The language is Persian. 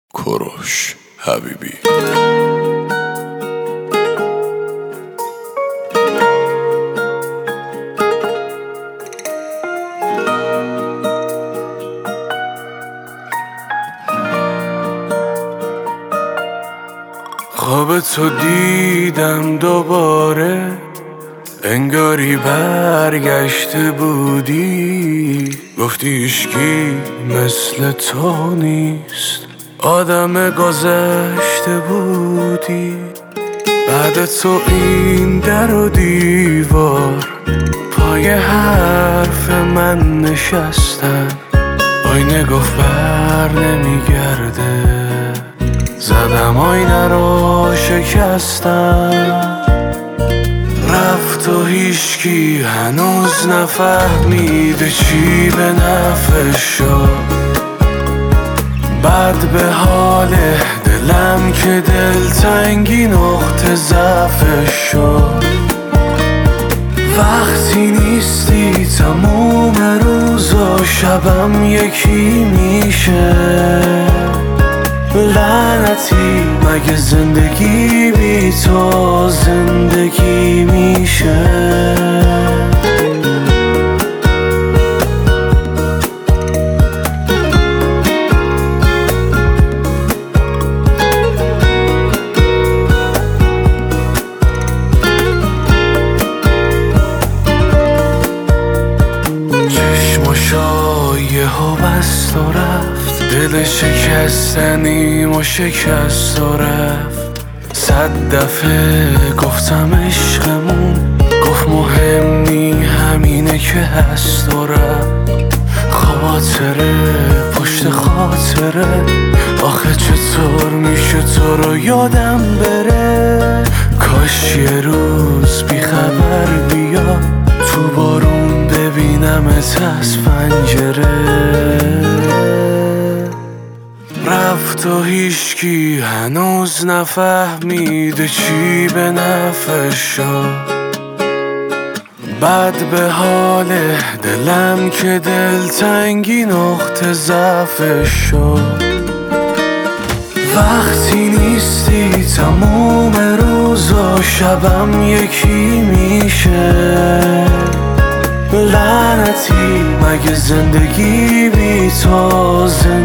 کوروش حبیبی. خواب تو دیدم دوباره، انگاری برگشته بودی. گفتی هیچکی مثل تو نیست، آدم گذشته بودی. بعد تو این در و دیوار، پای حرف من نشستم. آینه گفت بر نمیگرده، زدم آینه رو شکستم. رفت و هیچکی هنوز نفهمیده چی به نفعش شد. بد به حال دلم که دلتنگی نقطه ضعفش شد. وقتی نیستی تموم روز و شبم یکی میشه. لعنتی مگه زندگی بی تو زندگی میشه؟ چشماشو یهو بست و رفت، دل شکستنیم و شکست و رفت. 100 دفعه گفتم عشقمون، گفت مهم نی همینه که هست و رفت. خاطره پشت خاطره، آخه چطور میشه تو رو یادم بره؟ کاش یه روز بی خبر بیا، تو بارون ببینمت از پنجره. رفت و هیچکی هنوز نفهمیده چی به نفعش شد. بد به حال دلم که دلتنگی نقطه ضعفش شد. وقتی نیستی تموم روز و شبم یکی میشه. لعنتی مگه زندگی بی تو